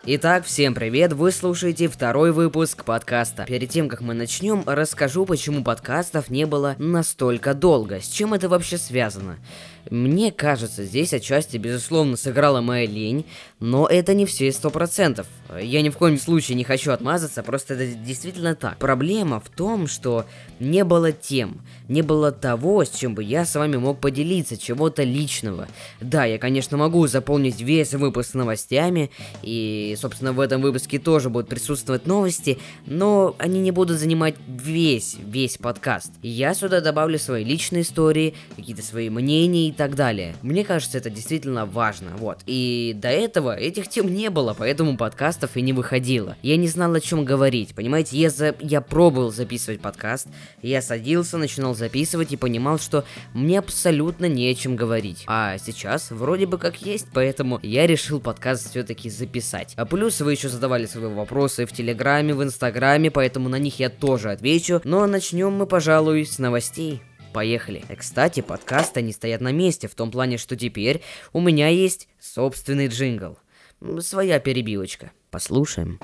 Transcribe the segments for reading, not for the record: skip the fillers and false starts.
Итак, всем привет, вы слушаете второй выпуск подкаста. Перед тем, как мы начнем, расскажу, почему подкастов не было настолько долго, с чем это вообще связано. Мне кажется, здесь отчасти, безусловно, сыграла моя лень, но это не все 100%. Я ни в коем случае не хочу отмазаться, просто это действительно так. Проблема в том, что не было тем, не было того, с чем бы я с вами мог поделиться, чего-то личного. Да, я, конечно, могу заполнить весь выпуск новостями, и, собственно, в этом выпуске тоже будут присутствовать новости, но они не будут занимать весь подкаст. Я сюда добавлю свои личные истории, какие-то свои мнения и так далее. Мне кажется, это действительно важно, вот. И до этого этих тем не было, поэтому подкастов и не выходило. Я не знал, о чем говорить, понимаете, я пробовал записывать подкаст, я садился, начинал записывать и понимал, что мне абсолютно не о чем говорить. А сейчас вроде бы как есть, поэтому я решил подкаст все-таки записать. А плюс вы еще задавали свои вопросы в Телеграме, в Инстаграме, поэтому на них я тоже отвечу. Но начнем мы, пожалуй, с новостей. Поехали. Кстати, подкасты не стоят на месте, в том плане, что теперь у меня есть собственный джингл. Своя перебивочка. Послушаем.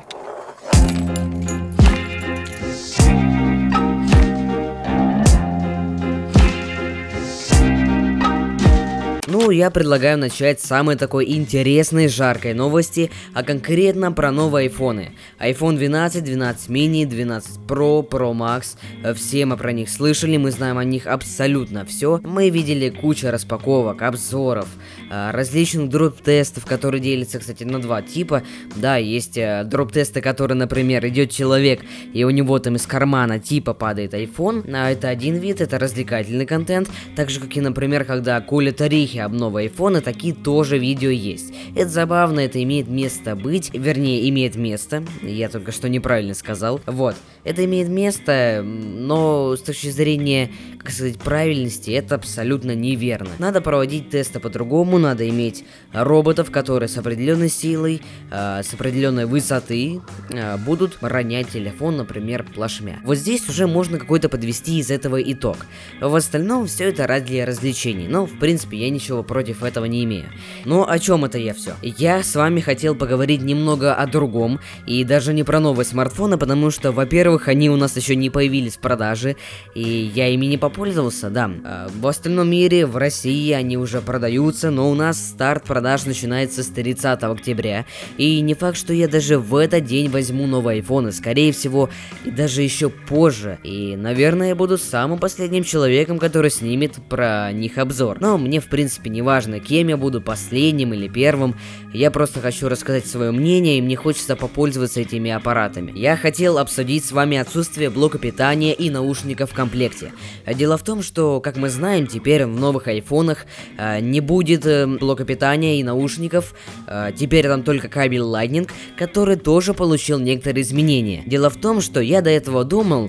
Ну, я предлагаю начать с самой такой интересной, жаркой новости, а конкретно про новые айфоны. iPhone 12, 12 mini, 12 Pro, Pro Max. Все мы про них слышали, мы знаем о них абсолютно все. Мы видели кучу распаковок, обзоров, различных дроп-тестов, которые делятся, кстати, на два типа. Да, есть дроп-тесты, которые, например, идет человек, и у него там из кармана типа падает iPhone. Это один вид, это развлекательный контент. Так же, как и, например, когда колят орехи об новые айфоны, такие тоже видео есть. Это забавно, это имеет место быть, вернее, имеет место, я только что неправильно сказал, вот, это имеет место, но с точки зрения, как сказать, правильности, это абсолютно неверно. Надо проводить тесты по-другому, надо иметь роботов, которые с определенной силой, с определенной высоты будут ронять телефон, например, плашмя. Вот здесь уже можно какой-то подвести из этого итог. В остальном все это ради развлечений, но в принципе я ничего против этого не имею. Но о чем это я все? Я с вами хотел поговорить немного о другом, и даже не про новые смартфоны, потому что, во-первых, они у нас еще не появились в продаже, и я ими не попользовался, да. В остальном мире, в России они уже продаются, но у нас старт продаж начинается с 30 октября, и не факт, что я даже в этот день возьму новые айфоны, скорее всего, и даже еще позже, и, наверное, я буду самым последним человеком, который снимет про них обзор. Но мне, в принципе, не важно, кем я буду, последним или первым, я просто хочу рассказать свое мнение, и мне хочется попользоваться этими аппаратами. Я хотел обсудить с вами отсутствие блока питания и наушников в комплекте. Дело в том, что, как мы знаем, теперь в новых айфонах не будет блока питания и наушников, теперь там только кабель Lightning, который тоже получил некоторые изменения. Дело в том, что я до этого думал,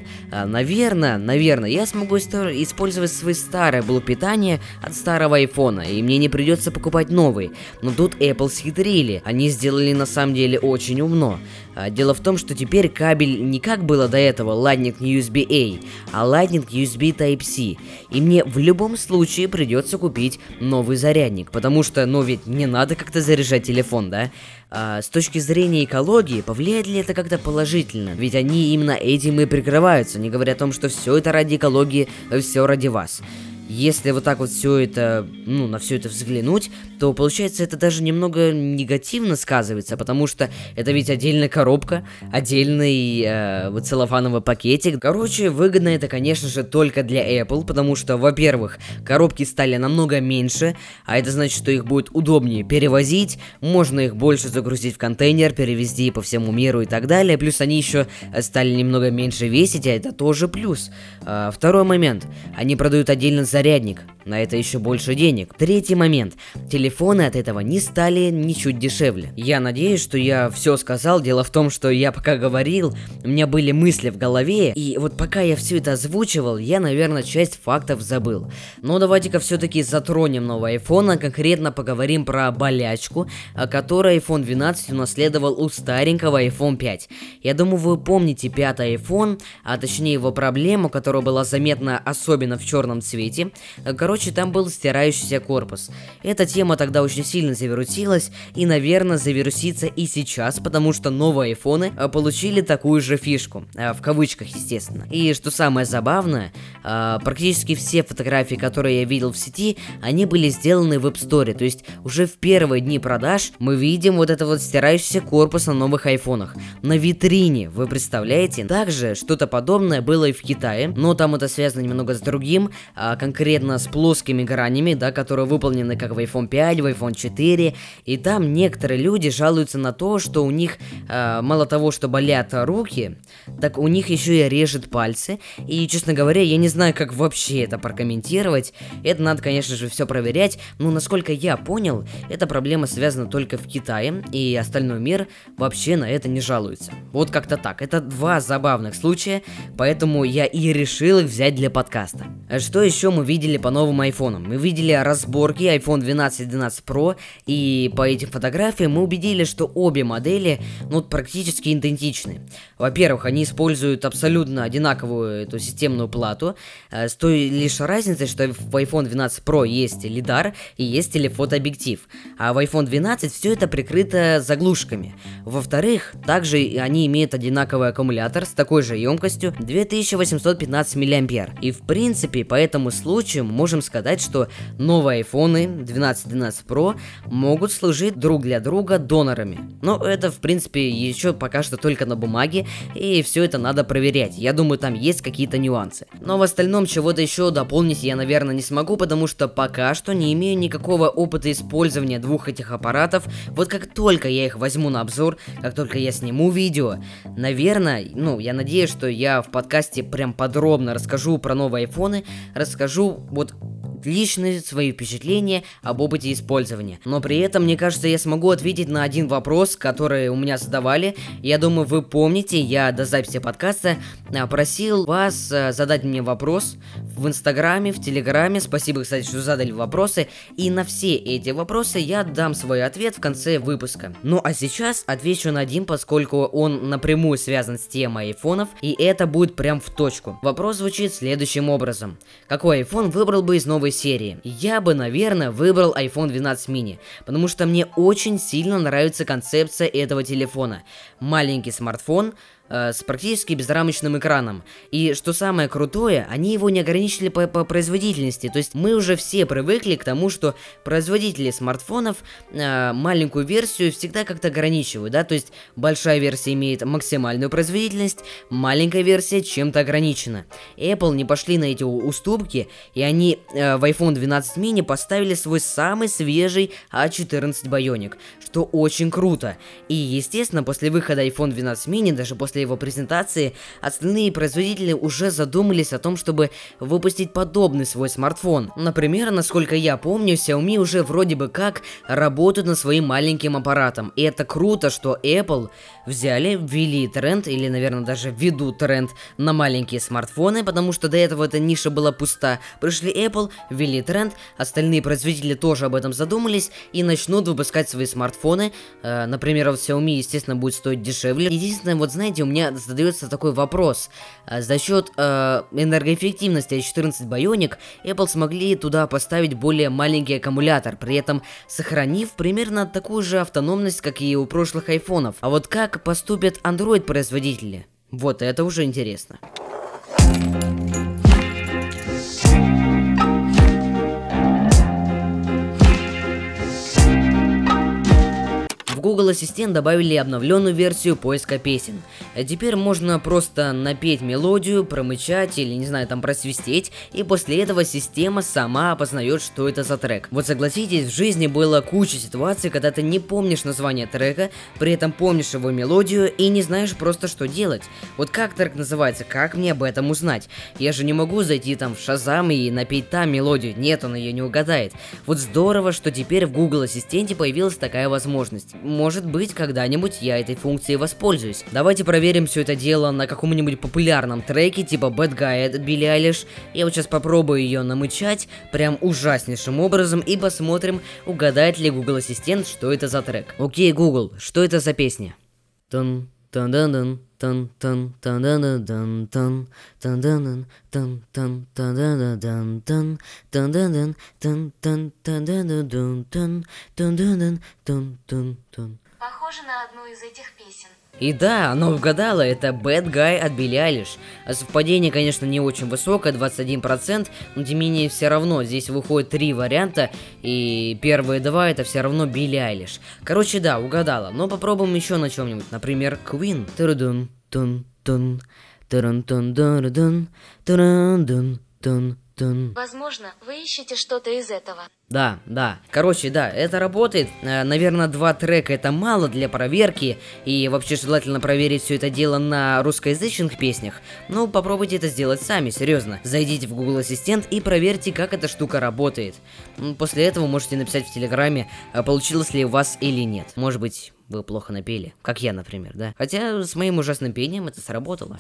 наверное, я смогу использовать свой старый блок питания от старого айфона, и мне не придется покупать новый. Но тут Apple схитрили, они сделали на самом деле очень умно. Дело в том, что теперь кабель не как было до этого Lightning USB-A, а Lightning USB Type-C. И мне в любом случае придется купить новый зарядник, потому что, ведь мне надо как-то заряжать телефон, да? С точки зрения экологии, повлияет ли это как-то положительно? Ведь они именно этим и прикрываются, не говоря о том, что все это ради экологии, все ради вас. Если вот так вот все это, на все это взглянуть, то получается это даже немного негативно сказывается, потому что это ведь отдельная коробка, отдельный целлофановый пакетик. Короче, выгодно это, конечно же, только для Apple, потому что, во-первых, коробки стали намного меньше, а это значит, что их будет удобнее перевозить, можно их больше загрузить в контейнер, перевезти по всему миру и так далее, плюс они еще стали немного меньше весить, а это тоже плюс. Второй момент, они продают отдельно зарядник, на это еще больше денег. Третий момент, телефоны от этого не стали ничуть дешевле. Я надеюсь, что я все сказал. Дело в том, что я пока говорил, у меня были мысли в голове, и вот пока я все это озвучивал, я, наверное, часть фактов забыл. Но давайте-ка все-таки затронем новый iPhone, а конкретно поговорим про болячку, которую iPhone 12 унаследовал у старенького iPhone 5. Я думаю, вы помните пятый iPhone, а точнее его проблему, которая была заметна особенно в черном цвете. Короче, там был стирающийся корпус. Эта тема тогда очень сильно завирусилась и, наверное, завирусится и сейчас, потому что новые айфоны получили такую же фишку, в кавычках, естественно. И что самое забавное, практически все фотографии, которые я видел в сети, они были сделаны в App Store, то есть уже в первые дни продаж мы видим вот это вот стирающийся корпус на новых айфонах. На витрине, вы представляете? Также что-то подобное было и в Китае, но там это связано немного с другим, конкретно с плоскими гранями, да, которые выполнены как в iPhone 5, в iPhone 4, и там некоторые люди жалуются на то, что у них мало того, что болят руки, так у них еще и режет пальцы, и, честно говоря, я не знаю, как вообще это прокомментировать, это надо, конечно же, все проверять, но, насколько я понял, эта проблема связана только в Китае, и остальной мир вообще на это не жалуется. Вот как-то так. Это два забавных случая, поэтому я и решил их взять для подкаста. Что еще мы видели по новым айфонам? Мы видели разборки iPhone 12 и 12 Pro, и по этим фотографиям мы убедились, что обе модели, практически идентичны. Во-первых, они используют абсолютно одинаковую эту системную плату, с той лишь разницей, что в iPhone 12 Pro есть лидар и есть телефотообъектив, а в iPhone 12 все это прикрыто заглушками. Во-вторых, также они имеют одинаковый аккумулятор с такой же емкостью 2815 мАh. И в принципе, по этому случаю можем сказать, что новые айфоны 12 и 12 Pro могут служить друг для друга донорами. Но это в принципе еще пока что только на бумаге, и все это надо проверять. Я думаю, там есть какие-то нюансы. Но в остальном чего-то еще дополнить я, наверное, не смогу, потому что пока что не имею никакого опыта использования двух этих аппаратов. Вот как только я их возьму на обзор, как только я сниму видео, наверное, я надеюсь, что я в подкасте прям подробно расскажу про новые айфоны, расскажу вот личные свои впечатления об опыте использования. Но при этом, мне кажется, я смогу ответить на один вопрос, который у меня задавали. Я думаю, вы помните, я до записи подкаста просил вас задать мне вопрос в Инстаграме, в Телеграме. Спасибо, кстати, что задали вопросы. И на все эти вопросы я дам свой ответ в конце выпуска. Ну а сейчас отвечу на один, поскольку он напрямую связан с темой айфонов, и это будет прям в точку. Вопрос звучит следующим образом. Какой iPhone выбрал бы из новой серии? Я бы, наверное, выбрал iPhone 12 mini, потому что мне очень сильно нравится концепция этого телефона. Маленький смартфон с практически безрамочным экраном. И что самое крутое, они его не ограничили по производительности. То есть мы уже все привыкли к тому, что производители смартфонов маленькую версию всегда как-то ограничивают, да, то есть большая версия имеет максимальную производительность, маленькая версия чем-то ограничена. Apple не пошли на эти уступки, и они в iPhone 12 mini поставили свой самый свежий A14 Bionic, что очень круто. И естественно, после выхода iPhone 12 mini, даже после его презентации, остальные производители уже задумались о том, чтобы выпустить подобный свой смартфон. Например, насколько я помню, Xiaomi уже вроде бы как работают над своим маленьким аппаратом. И это круто, что Apple ввели тренд, или, наверное, даже ведут тренд на маленькие смартфоны, потому что до этого эта ниша была пуста. Пришли Apple, ввели тренд, остальные производители тоже об этом задумались и начнут выпускать свои смартфоны. Например, вот Xiaomi, естественно, будет стоить дешевле. Единственное, вот знаете, у меня задается такой вопрос. За счет энергоэффективности A14 Bionic Apple смогли туда поставить более маленький аккумулятор, при этом сохранив примерно такую же автономность, как и у прошлых айфонов. А вот как поступят Android-производители? Вот это уже интересно. Google Ассистент добавили обновленную версию поиска песен. Теперь можно просто напеть мелодию, промычать или, не знаю, там просвистеть, и после этого система сама опознает, что это за трек. Вот согласитесь, в жизни было куча ситуаций, когда ты не помнишь название трека, при этом помнишь его мелодию и не знаешь просто, что делать. Вот как трек называется, как мне об этом узнать? Я же не могу зайти там в Shazam и напеть там мелодию, нет, он ее не угадает. Вот здорово, что теперь в Google Ассистенте появилась такая возможность. Может быть, когда-нибудь я этой функцией воспользуюсь. Давайте проверим все это дело на каком-нибудь популярном треке, типа Bad Guy от Билли Айлиш. Я вот сейчас попробую ее намычать, прям ужаснейшим образом, и посмотрим, угадает ли Google Ассистент, что это за трек. Окей, Google, что это за песня? Тун, тун-дун-дун, тан тан тан дан дан тан тан дан тан тан тан дан тан тан дан тан тан тан дан тан тан дан тан тан тан. Похоже на одну из этих песен. И да, оно угадало, это Bad Guy от Билли Айлиш. Совпадение, конечно, не очень высокое, 21%, но тем не менее все равно здесь выходит 3 варианта, и первые 2 это все равно Билли Айлиш. Короче, да, угадала, но попробуем еще на чем-нибудь, например, Queen. Турудун, тун, тун, турун, тун, дун, турун, дун, тун, тун. Возможно, вы ищете что-то из этого. Да. Короче, да, это работает. Наверное, 2 трека это мало для проверки. И вообще желательно проверить все это дело на русскоязычных песнях. Но попробуйте это сделать сами, серьезно. Зайдите в Google Ассистент и проверьте, как эта штука работает. После этого можете написать в Телеграме, получилось ли у вас или нет. Может быть, вы плохо напели, как я, например, да. Хотя с моим ужасным пением это сработало.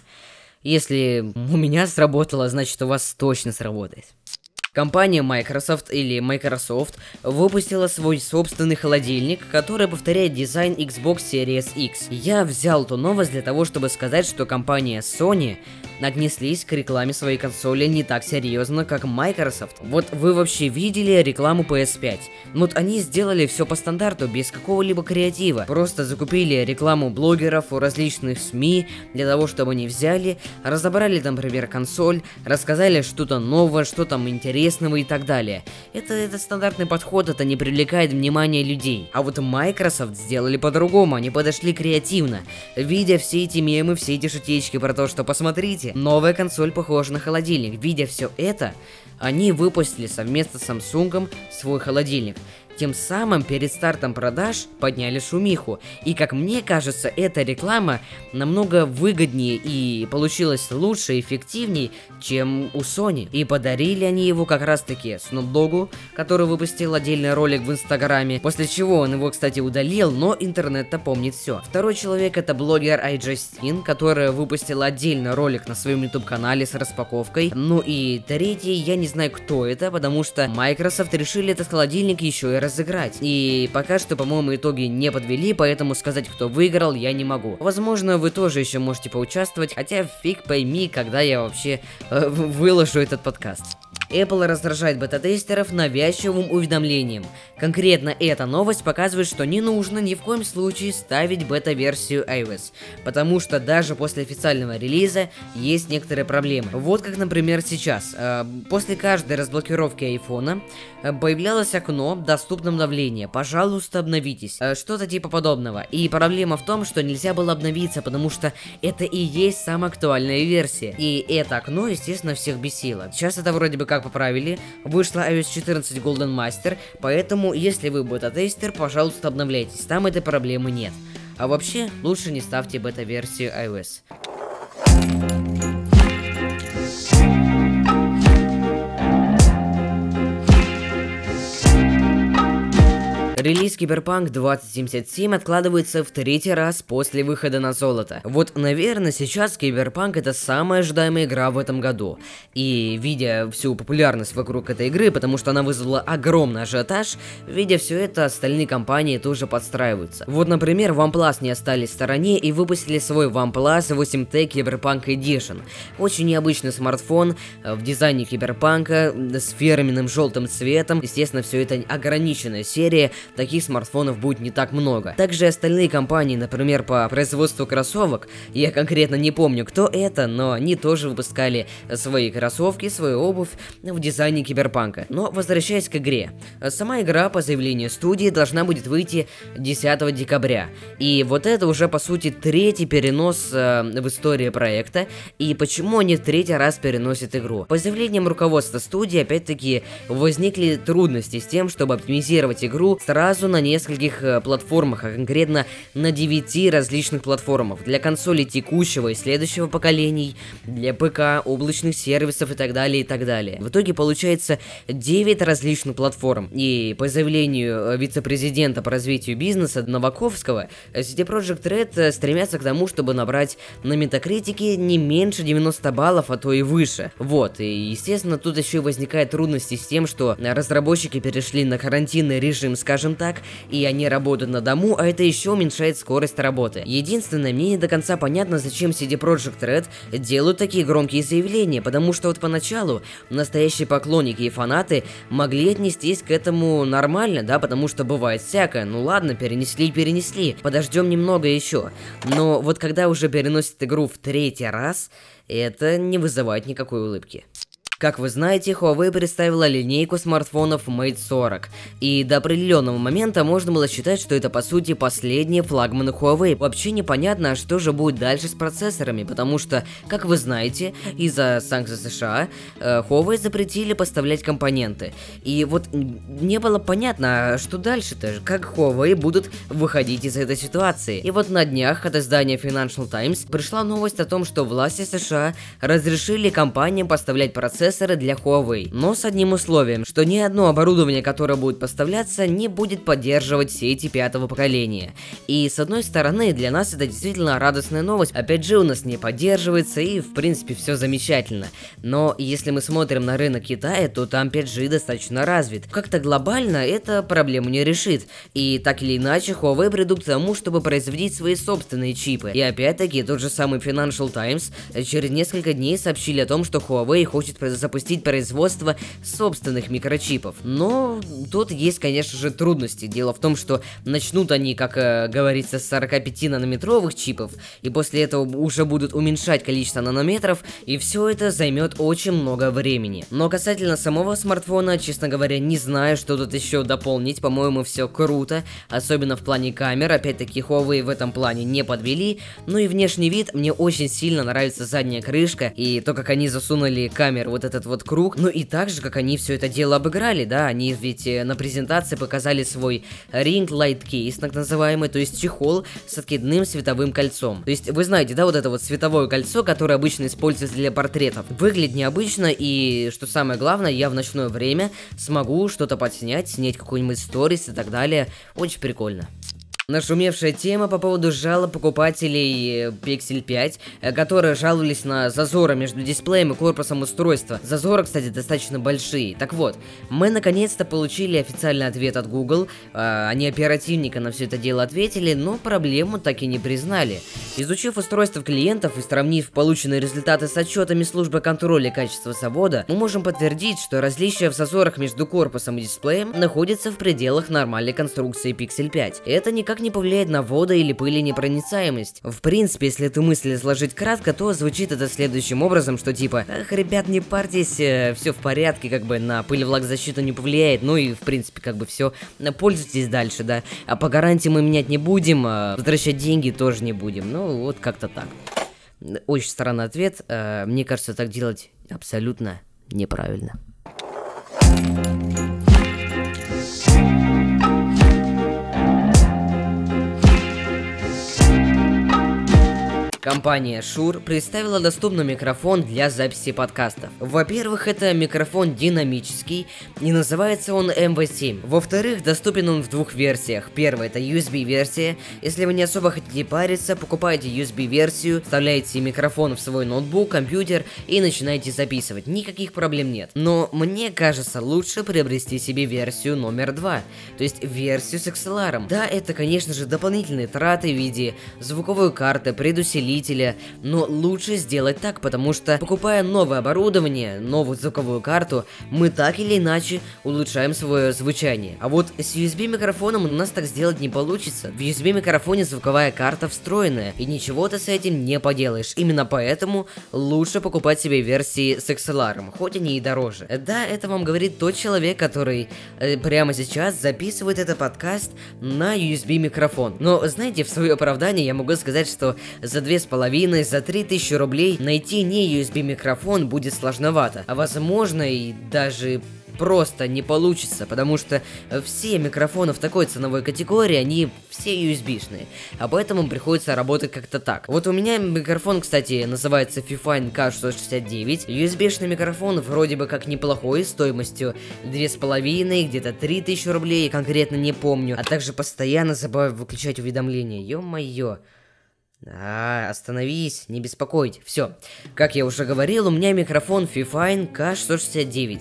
Если у меня сработало, значит у вас точно сработает. Компания Microsoft или Microsoft выпустила свой собственный холодильник, который повторяет дизайн Xbox Series X. Я взял эту новость для того, чтобы сказать, что компания Sony отнеслись к рекламе своей консоли не так серьезно, как Microsoft. Вот вы вообще видели рекламу PS5? Вот они сделали все по стандарту, без какого-либо креатива. Просто закупили рекламу блогеров у различных СМИ для того, чтобы они взяли, разобрали, например, консоль, рассказали что-то новое, что там интересного и так далее. Это стандартный подход, это не привлекает внимание людей. А вот Microsoft сделали по-другому, они подошли креативно. Видя все эти мемы, все эти шутечки про то, что посмотрите, новая консоль похожа на холодильник. Видя все это, они выпустили совместно с Samsung свой холодильник. Тем самым перед стартом продаж подняли шумиху. И как мне кажется, эта реклама намного выгоднее и получилась лучше и эффективнее, чем у Sony. И подарили они его как раз таки Snoop Dogg'у, который выпустил отдельный ролик в Инстаграме, после чего он его, кстати, удалил, но интернет-то помнит все. Второй человек это блогер iJustine, которая выпустила отдельный ролик на своем YouTube канале с распаковкой. Ну и третий, я не знаю, кто это, потому что Microsoft решили этот холодильник еще и разыграть. И пока что, по-моему, итоги не подвели, поэтому сказать, кто выиграл, я не могу. Возможно, вы тоже еще можете поучаствовать, хотя фиг пойми, когда я вообще выложу этот подкаст. Apple раздражает бета-тестеров навязчивым уведомлением. Конкретно эта новость показывает, что не нужно ни в коем случае ставить бета-версию iOS, потому что даже после официального релиза есть некоторые проблемы. Вот как, например, сейчас. После каждой разблокировки айфона появлялось окно «Доступно обновление. Пожалуйста, обновитесь». Что-то типа подобного. И проблема в том, что нельзя было обновиться, потому что это и есть самая актуальная версия. И это окно, естественно, всех бесило. Сейчас это вроде бы как поправили. Вышла iOS 14 Golden Master, поэтому, если вы бета-тестер, пожалуйста, обновляйтесь. Там этой проблемы нет. А вообще, лучше не ставьте бета-версию iOS. Релиз Cyberpunk 2077 откладывается в 3-й раз после выхода на золото. Вот, наверное, сейчас Cyberpunk это самая ожидаемая игра в этом году. И видя всю популярность вокруг этой игры, потому что она вызвала огромный ажиотаж, видя все это, остальные компании тоже подстраиваются. Вот, например, OnePlus не остались в стороне и выпустили свой OnePlus 8T Cyberpunk Edition. Очень необычный смартфон в дизайне Киберпанка с фирменным желтым цветом. Естественно, все это ограниченная серия. Таких смартфонов будет не так много. Также остальные компании, например, по производству кроссовок, я конкретно не помню, кто это, но они тоже выпускали свои кроссовки, свою обувь в дизайне Киберпанка. Но возвращаясь к игре. Сама игра, по заявлению студии, должна будет выйти 10 декабря. И вот это уже, по сути, 3-й перенос в истории проекта. И почему они в 3-й раз переносят игру? По заявлениям руководства студии, опять-таки, возникли трудности с тем, чтобы оптимизировать игру сразу на нескольких платформах, а конкретно на 9 различных платформах. Для консолей текущего и следующего поколений, для ПК, облачных сервисов и так далее, и так далее. В итоге получается 9 различных платформ. И по заявлению вице-президента по развитию бизнеса Новаковского, CD Projekt Red стремятся к тому, чтобы набрать на Metacritic не меньше 90 баллов, а то и выше. Вот, и естественно тут еще возникают трудности с тем, что разработчики перешли на карантинный режим, скажем скажем так, и они работают на дому, а это еще уменьшает скорость работы. Единственное, мне не до конца понятно, зачем CD Projekt Red делают такие громкие заявления, потому что вот поначалу настоящие поклонники и фанаты могли отнестись к этому нормально, да, потому что бывает всякое. Ну ладно, перенесли, подождем немного еще. Но вот когда уже переносят игру в третий раз, это не вызывает никакой улыбки. Как вы знаете, Huawei представила линейку смартфонов Mate 40, и до определенного момента можно было считать, что это по сути последние флагманы Huawei. Вообще непонятно, что же будет дальше с процессорами, потому что, как вы знаете, из-за санкций США Huawei запретили поставлять компоненты. И вот не было понятно, что дальше-то, как Huawei будут выходить из этой ситуации. И вот на днях от издания Financial Times пришла новость о том, что власти США разрешили компаниям поставлять процессоры для Huawei, но с одним условием, что ни одно оборудование, которое будет поставляться, не будет поддерживать сети пятого поколения. И с одной стороны, для нас это действительно радостная новость, опять же у нас не поддерживается и в принципе все замечательно. Но если мы смотрим на рынок Китая, то там 5G достаточно развит. Как-то глобально это проблему не решит, и так или иначе Huawei придут к тому, чтобы производить свои собственные чипы. И опять-таки тот же самый Financial Times через несколько дней сообщили о том, что Huawei хочет запустить производство собственных микрочипов. Но тут есть, конечно же, трудности. Дело в том, что начнут они, как говорится, с 45-нанометровых чипов, и после этого уже будут уменьшать количество нанометров, и все это займет очень много времени. Но касательно самого смартфона, честно говоря, не знаю, что тут еще дополнить. По-моему, все круто, особенно в плане камер. Опять-таки, Huawei в этом плане не подвели. Ну и внешний вид, мне очень сильно нравится задняя крышка, и то, как они засунули камеру вот этот вот круг, ну и так же, как они все это дело обыграли, да, они ведь на презентации показали свой Ring Light Case, так называемый, то есть чехол с откидным световым кольцом. То есть вы знаете, да, вот это вот световое кольцо, которое обычно используется для портретов. Выглядит необычно, и что самое главное, я в ночное время смогу что-то подснять, снять какой-нибудь сторис и так далее. Очень прикольно. Нашумевшая тема по поводу жалоб покупателей Pixel 5, которые жаловались на зазоры между дисплеем и корпусом устройства. Зазоры, кстати, достаточно большие. Так вот, мы наконец-то получили официальный ответ от Google. Они оперативненько на все это дело ответили, но проблему так и не признали. Изучив устройство клиентов и сравнив полученные результаты с отчетами службы контроля качества завода, мы можем подтвердить, что различия в зазорах между корпусом и дисплеем находятся в пределах нормальной конструкции Pixel 5. Это никак не повлияет на водо- или пыленепроницаемость. В принципе, если эту мысль изложить кратко, то звучит это следующим образом, что типа, эх, ребят, не парьтесь, все в порядке, как бы на пыль и влагозащиту не повлияет, ну и в принципе, как бы все, пользуйтесь дальше, да. А по гарантии мы менять не будем, возвращать деньги тоже не будем, ну вот как-то так. Очень странный ответ, мне кажется, так делать абсолютно неправильно. Компания Shure представила доступный микрофон для записи подкастов. Во-первых, это микрофон динамический, и называется он MV7. Во-вторых, доступен он в двух версиях. Первая — это USB-версия. Если вы не особо хотите париться, покупаете USB-версию, вставляете микрофон в свой ноутбук, компьютер и начинаете записывать. Никаких проблем нет. Но мне кажется, лучше приобрести себе версию номер 2, то есть версию с XLR. Да, это, конечно же, дополнительные траты в виде звуковой карты, предусилителя, но лучше сделать так, потому что, покупая новое оборудование, новую звуковую карту, мы так или иначе улучшаем свое звучание. А вот с USB микрофоном у нас так сделать не получится. В USB микрофоне звуковая карта встроенная, и ничего ты с этим не поделаешь. Именно поэтому лучше покупать себе версии с XLR, хоть они и дороже. Да, это вам говорит тот человек, который прямо сейчас записывает этот подкаст на USB микрофон. Но знаете, в свое оправдание я могу сказать, что за 2,5, за 3000 рублей найти не USB микрофон будет сложновато, а возможно и даже просто не получится, потому что все микрофоны в такой ценовой категории, они все USB-шные, а поэтому приходится работать как-то так. Вот у меня микрофон, кстати, называется Fifine K669, USB-шный микрофон вроде бы как неплохой, стоимостью 2,5, где-то 3000 рублей, конкретно не помню, а также постоянно забываю выключать уведомления, ё-моё. Остановись, не беспокоить. Все. Как я уже говорил, у меня микрофон Fifine K669.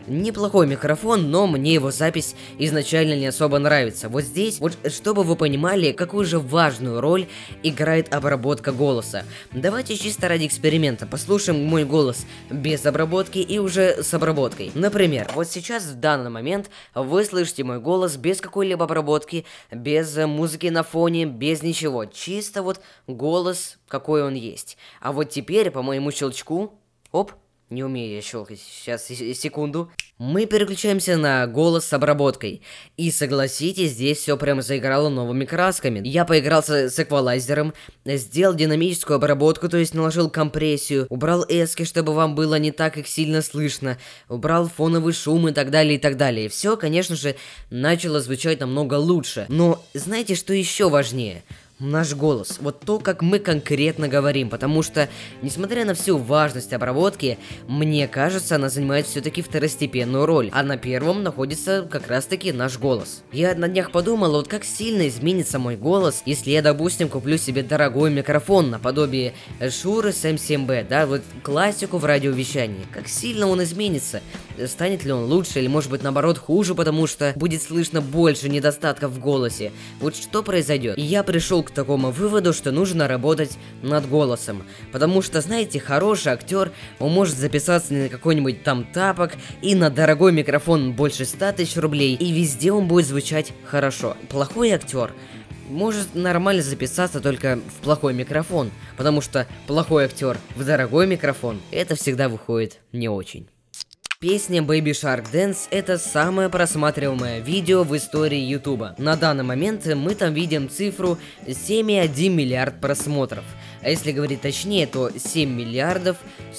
Неплохой микрофон, но мне его запись изначально не особо нравится. Вот здесь, вот чтобы вы понимали, какую же важную роль играет обработка голоса. Давайте чисто ради эксперимента послушаем мой голос без обработки и уже с обработкой. Например, вот сейчас в данный момент вы слышите мой голос без какой-либо обработки, без музыки на фоне, без ничего. Чисто вот голос, какой он есть. А вот теперь по моему щелчку, оп, не умею я щелкать, сейчас, секунду. Мы переключаемся на голос с обработкой. И согласитесь, здесь все прям заиграло новыми красками. Я поигрался с эквалайзером, сделал динамическую обработку, то есть наложил компрессию, убрал эски, чтобы вам было не так их сильно слышно, убрал фоновый шум и так далее, и так далее. И все, конечно же, начало звучать намного лучше. Но знаете, что еще важнее? Наш голос, вот то, как мы конкретно говорим, потому что, несмотря на всю важность обработки, мне кажется, она занимает все-таки второстепенную роль, а на первом находится как раз-таки наш голос. Я на днях подумал, вот как сильно изменится мой голос, если я, допустим, куплю себе дорогой микрофон наподобие Shure SM7B, да, вот классику в радиовещании. Как сильно он изменится? Станет ли он лучше или, может быть, наоборот, хуже, потому что будет слышно больше недостатков в голосе? Вот что произойдет? И я пришел к такому выводу, что нужно работать над голосом. Потому что, знаете, хороший актер, он может записаться на какой-нибудь там тапок и на дорогой микрофон больше 100 тысяч рублей, и везде он будет звучать хорошо. Плохой актер может нормально записаться только в плохой микрофон, потому что плохой актер в дорогой микрофон, это всегда выходит не очень. Песня Baby Shark Dance — это самое просматриваемое видео в истории Ютуба. На данный момент мы там видим цифру 7,1 миллиард просмотров. А если говорить точнее, то 7 миллиардов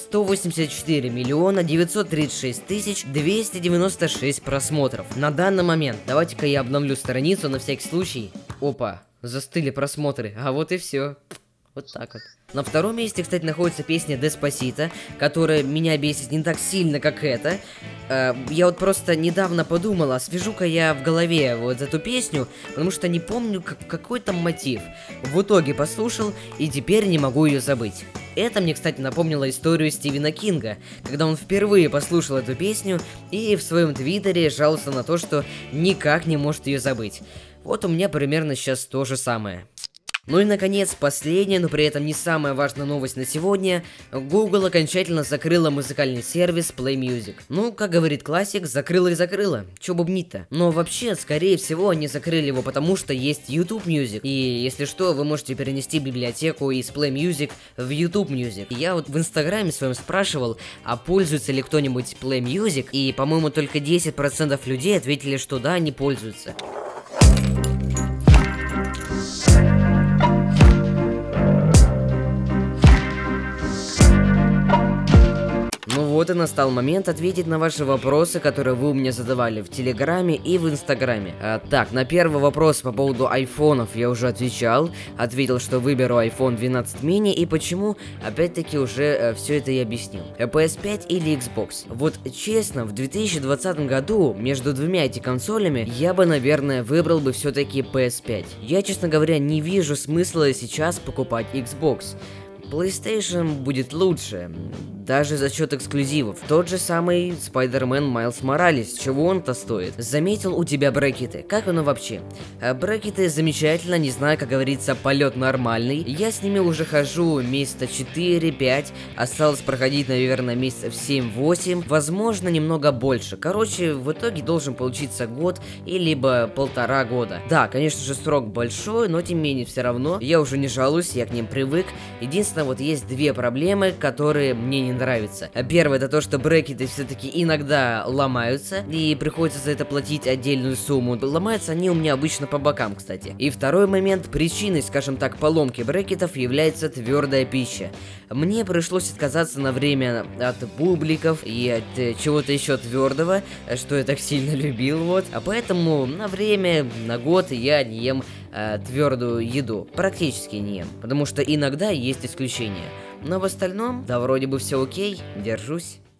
184 миллиона 936 тысяч 296 просмотров. На данный момент, давайте-ка я обновлю страницу на всякий случай. Опа, застыли просмотры, а вот и все. Вот так вот. На втором месте, кстати, находится песня Despacito, которая меня бесит не так сильно, как эта. Я вот просто недавно подумала, свяжу-ка я в голове вот эту песню, потому что не помню, какой там мотив. В итоге послушал, и теперь не могу ее забыть. Это мне, кстати, напомнило историю Стивена Кинга, когда он впервые послушал эту песню и в своем твиттере жаловался на то, что никак не может ее забыть. Вот у меня примерно сейчас то же самое. Ну и наконец, последняя, но при этом не самая важная новость на сегодня. Google окончательно закрыла музыкальный сервис Play Music. Ну, как говорит классик, закрыла и закрыла. Чё бубнить-то? Но вообще, скорее всего, они закрыли его, потому что есть YouTube Music. И если что, вы можете перенести библиотеку из Play Music в YouTube Music. Я вот в Инстаграме своем спрашивал, а пользуется ли кто-нибудь Play Music, и, по-моему, только 10% людей ответили, что да, они пользуются. Ну вот и настал момент ответить на ваши вопросы, которые вы у меня задавали в Телеграме и в Инстаграме. Так, на первый вопрос по поводу айфонов я уже отвечал. Ответил, что выберу iPhone 12 mini и почему, опять-таки уже все это и объяснил. PS5 или Xbox? Вот честно, в 2020 году между двумя этими консолями я бы, наверное, выбрал бы все-таки PS5. Я, честно говоря, не вижу смысла сейчас покупать Xbox. PlayStation будет лучше, даже за счет эксклюзивов. Тот же самый Spider-Man Miles Morales, чего он-то стоит? Заметил у тебя брекеты, как оно вообще? Брекеты замечательно, не знаю, как говорится, полет нормальный. Я с ними уже хожу месяца 4-5, осталось проходить, наверное, месяцев 7-8, возможно, немного больше. Короче, в итоге должен получиться год и либо 1,5 года. Да, конечно же, срок большой, но тем не менее, все равно, я уже не жалуюсь, я к ним привык. Единственное, вот есть две проблемы, которые мне не нравятся. Первое, это то, что брекеты все-таки иногда ломаются, и приходится за это платить отдельную сумму. Ломаются они у меня обычно по бокам, кстати. И второй момент, причиной, скажем так, поломки брекетов является твердая пища. Мне пришлось отказаться на время от бубликов и от чего-то еще твердого, что я так сильно любил, вот. А поэтому на время, на год я не ем твердую еду. Практически не ем, потому что иногда есть исключения. Но в остальном, да, вроде бы все окей, держусь.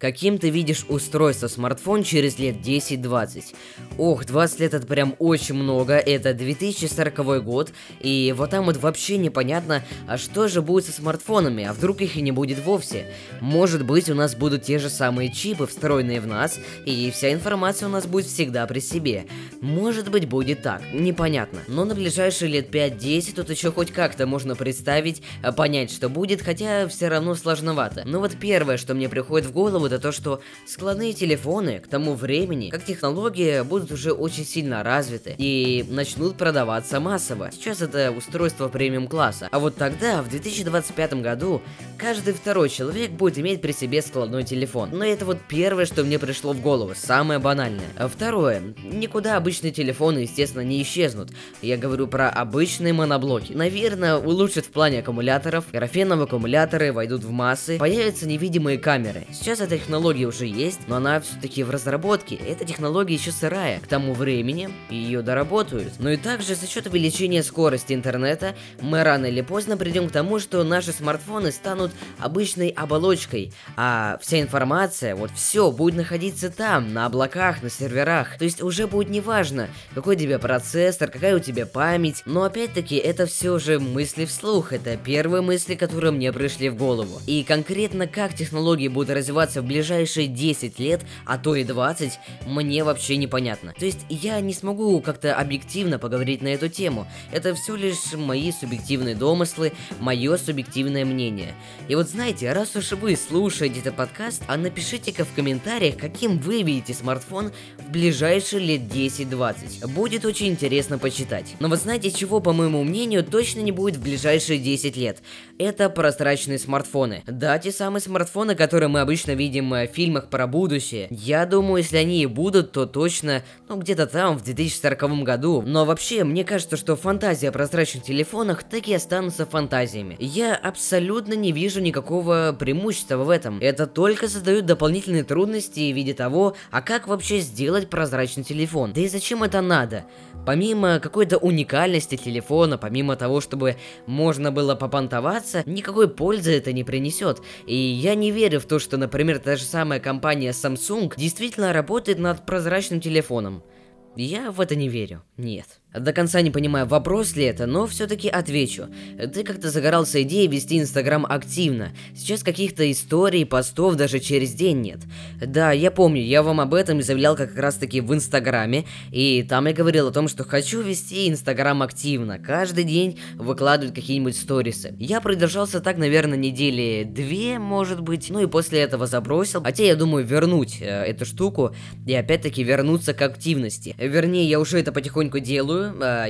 Каким ты видишь устройство смартфон через лет 10-20? Ох, 20 лет это прям очень много, это 2040 год, и вот там вот вообще непонятно, а что же будет со смартфонами, а вдруг их и не будет вовсе? Может быть, у нас будут те же самые чипы, встроенные в нас, и вся информация у нас будет всегда при себе. Может быть, будет так, непонятно. Но на ближайшие лет 5-10 тут еще хоть как-то можно представить, понять, что будет, хотя все равно сложновато. Но вот первое, что мне приходит в голову, это то, что складные телефоны к тому времени, как технологии, будут уже очень сильно развиты и начнут продаваться массово. Сейчас это устройство премиум класса, а вот тогда, в 2025 году, каждый второй человек будет иметь при себе складной телефон. Но это вот первое, что мне пришло в голову, самое банальное. А второе, никуда обычные телефоны, естественно, не исчезнут. Я говорю про обычные моноблоки. Наверное, улучшат в плане аккумуляторов, графеновые аккумуляторы войдут в массы, появятся невидимые камеры. Сейчас эта технология уже есть, но она все-таки в разработке. Эта технология еще сырая. К тому времени ее доработают. Но и также за счет увеличения скорости интернета мы рано или поздно придем к тому, что наши смартфоны станут обычной оболочкой, а вся информация, вот все будет находиться там, на облаках, на серверах. То есть уже будет неважно, какой у тебя процессор, какая у тебя память, но опять-таки это все же мысли вслух, это первые мысли, которые мне пришли в голову. И конкретно как технологии будут развиваться в ближайшие 10 лет, а то и 20, мне вообще непонятно. То есть я не смогу как-то объективно поговорить на эту тему, это все лишь мои субъективные домыслы, мое субъективное мнение. И вот знаете, раз уж вы слушаете этот подкаст, а напишите-ка в комментариях, каким вы видите смартфон в ближайшие лет 10-20. Будет очень интересно почитать. Но вот знаете, чего, по моему мнению, точно не будет в ближайшие 10 лет? Это прозрачные смартфоны. Да, те самые смартфоны, которые мы обычно видим в фильмах про будущее. Я думаю, если они и будут, то точно, где-то там, в 2040 году. Но вообще, мне кажется, что фантазии о прозрачных телефонах так и останутся фантазиями. Я абсолютно не вижу никакого преимущества в этом. Это только создает дополнительные трудности в виде того, а как вообще сделать прозрачный телефон? Да и зачем это надо? Помимо какой-то уникальности телефона, помимо того, чтобы можно было попонтоваться, никакой пользы это не принесет. И я не верю в то, что, например, та же самая компания Samsung действительно работает над прозрачным телефоном. Я в это не верю. Нет. До конца не понимаю, вопрос ли это, но все-таки отвечу. Ты как-то загорался идеей вести Инстаграм активно. Сейчас каких-то историй, постов даже через день нет. Да, я помню, я вам об этом заявлял как раз таки в Инстаграме. И там я говорил о том, что хочу вести Инстаграм активно. Каждый день выкладывать какие-нибудь сторисы. Я продержался так, наверное, недели 2, может быть. Ну и после этого забросил. Хотя я думаю вернуть эту штуку и опять-таки вернуться к активности. Вернее, я уже это потихоньку делаю.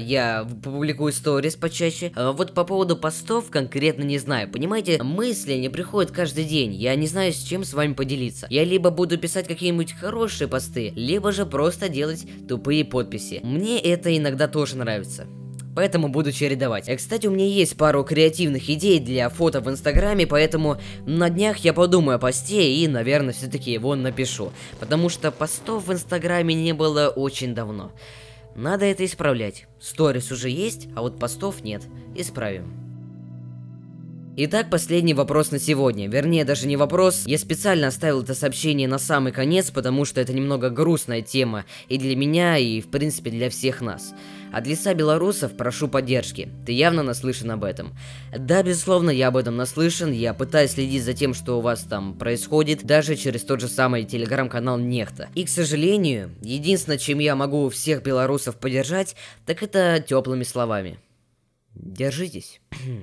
Я публикую сторис почаще. Вот по поводу постов конкретно не знаю. Понимаете, мысли не приходят каждый день. Я не знаю, с чем с вами поделиться. Я либо буду писать какие-нибудь хорошие посты, либо же просто делать тупые подписи. Мне это иногда тоже нравится. Поэтому буду чередовать. Кстати, у меня есть пару креативных идей для фото в Инстаграме, поэтому на днях я подумаю о посте и, наверное, все-таки его напишу. Потому что постов в Инстаграме не было очень давно. Надо это исправлять. Сторис уже есть, а вот постов нет. Исправим. Итак, последний вопрос на сегодня. Вернее, даже не вопрос. Я специально оставил это сообщение на самый конец, потому что это немного грустная тема. И для меня, и в принципе для всех нас. От лица белорусов прошу поддержки. Ты явно наслышан об этом. Да, безусловно, я об этом наслышан. Я пытаюсь следить за тем, что у вас там происходит, даже через тот же самый телеграм-канал Нехта. И, к сожалению, единственное, чем я могу всех белорусов поддержать, так это теплыми словами. Держитесь.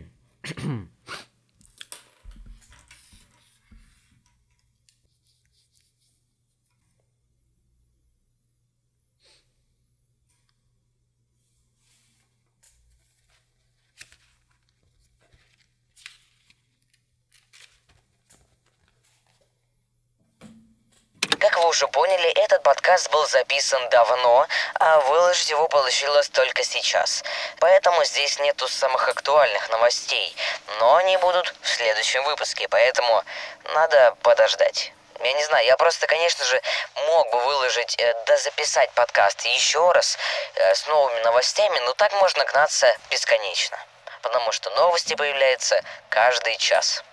Как вы уже поняли, этот подкаст был записан давно, а выложить его получилось только сейчас. Поэтому здесь нету самых актуальных новостей, но они будут в следующем выпуске, поэтому надо подождать. Я не знаю, я просто, конечно же, мог бы выложить, записать подкаст еще раз с новыми новостями, но так можно гнаться бесконечно, потому что новости появляются каждый час.